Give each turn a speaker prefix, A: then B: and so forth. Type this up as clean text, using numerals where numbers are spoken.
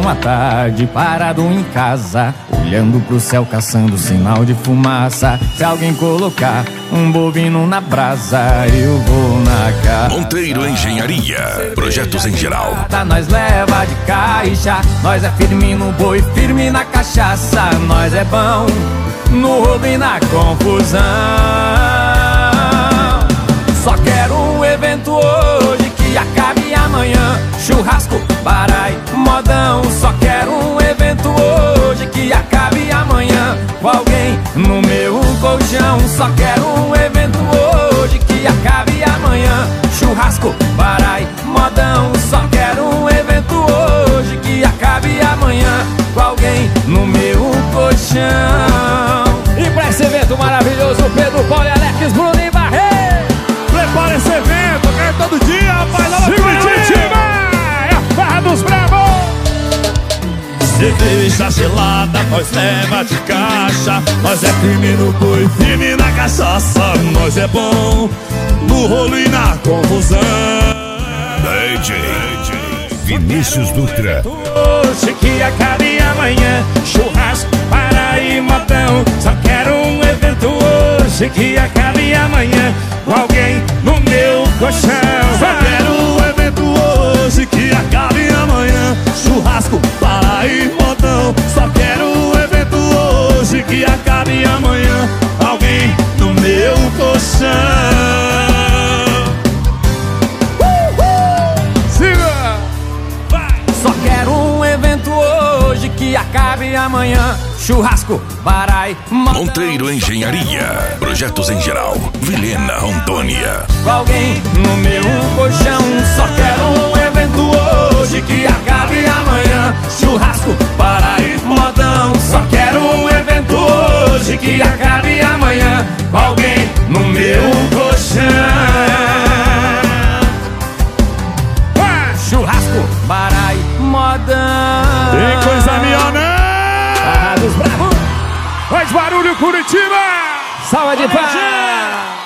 A: uma tarde parado em casa, olhando pro céu caçando sinal de fumaça. Se alguém colocar um bovino na brasa, eu vou na casa.
B: Monteiro Engenharia, projetos em geral.
A: Nós leva de caixa, nós é firme no boi, firme na cachaça. Nós é bom no roubo e na confusão. Só quero um evento hoje que acabe amanhã. Churrasco, barai, modão. Só quero um evento hoje que acabe amanhã com alguém no meu colchão. Só quero um evento hoje que acabe amanhã. Churrasco, barai, modão. Só quero um evento hoje que acabe amanhã com alguém no meu colchão.
C: E pra esse evento maravilhoso, Pedro, Paulo e Alex, Bruno e Barreto.
D: Prepara esse evento, que é todo dia, rapaz. Olha Curitiba, é a farra dos bravos. Cerveja gelada, nós leva de caixa. Nós é firme no boi, firme na cachaça. Nós é bom no rolo e na confusão.
B: DJ Vinícius Dutra.
D: Hoje que acabe amanhã. Churrasco, para e modão. Só quero um evento hoje que acabe amanhã com alguém no meu colchão. Só quero um evento hoje que acabe amanhã. Churrasco, para e modão. Só quero um evento hoje que acabe amanhã alguém no meu colchão.
A: Só quero um evento hoje que acabe amanhã. Churrasco, barai,
B: Monteiro Engenharia, projetos em geral. Vilhena, Rondônia.
A: com alguém no meu colchão. Só quero um evento hoje que acabe amanhã. Churrasco, barai, modão. Só quero um evento hoje que acabe amanhã com alguém no meu colchão. Churrasco, barai, modão.
D: Tem coisa minha, né?
C: Farra dos bravos.
D: Faz barulho, Curitiba!
C: Salva de
D: Valeu,
C: paz.
D: gente!